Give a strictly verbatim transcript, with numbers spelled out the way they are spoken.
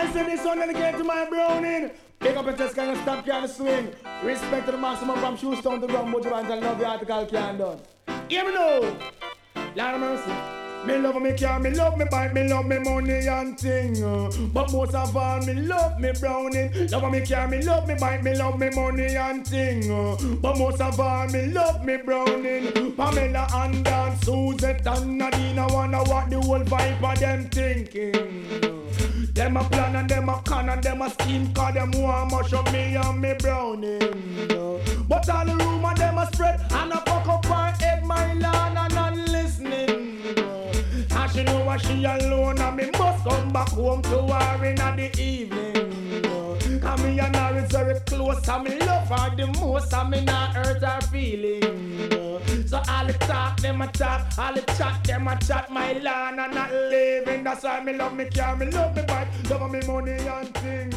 I say this one dedicated to my browning. Pick up a test, kind of stop, can swing. Respect to the maximum from shoes down to ground, but you want to love the article can done. Hear me now. Lord of mercy. Me love me car, me love me bike, me love me money and thing. uh. But most of all, me love me browning. Love me car, me love me bike, me love me money and thing. uh. But most of all, me love me browning. Pamela and Dan, Suzette and Nadine, I wonder what the whole vibe of them thinking. Them a plan and them a con and them a scheme, cause them want much of me and me browning. But all the rumor them a spread and a fuck up my head, my land and not listening. And she know what she alone and me must come back home to her in the evening. Cause me and her is very close and me love her the most and me not hurt her feeling. So all the talk them a talk, all the chat them a chat, my land and not living. That's why me love me car, me love me bike, love me money and thing.